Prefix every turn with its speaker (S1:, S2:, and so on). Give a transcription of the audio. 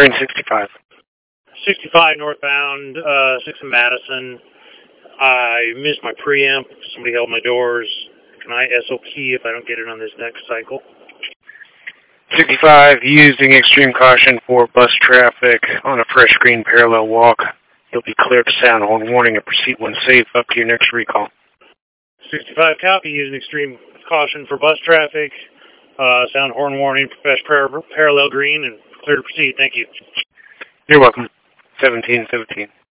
S1: Green 65.
S2: 65 northbound, 6 in Madison. I missed my preamp. Somebody held my doors. Can I SOP if I don't get it on this next cycle?
S1: 65, using extreme caution for bus traffic on a fresh green parallel walk. You'll be cleared to sound horn warning and proceed when safe up to your next recall.
S2: 65 copy, using extreme caution for bus traffic. Sound horn warning, fresh parallel green, and clear to proceed. Thank you.
S1: You're welcome. 1717.